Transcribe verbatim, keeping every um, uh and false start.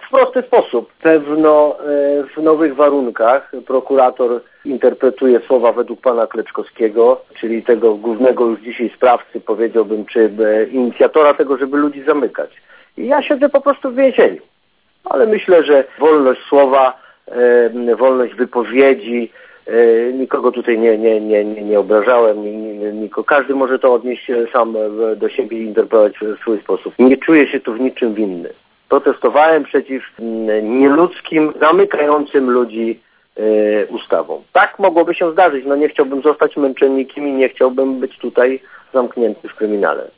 w prosty sposób. Pewno w nowych warunkach prokurator interpretuje słowa według pana Kleczkowskiego, czyli tego głównego już dzisiaj sprawcy, powiedziałbym, czy inicjatora tego, żeby ludzi zamykać. I ja siedzę po prostu w więzieniu. Ale myślę, że wolność słowa, e, wolność wypowiedzi, e, nikogo tutaj nie, nie, nie, nie, nie obrażałem, nikogo, każdy może to odnieść sam do siebie i interpretować w swój sposób. Nie czuję się tu w niczym winny. Protestowałem przeciw nieludzkim, zamykającym ludzi e, ustawom. Tak mogłoby się zdarzyć. No nie chciałbym zostać męczennikiem i nie chciałbym być tutaj zamknięty w kryminale.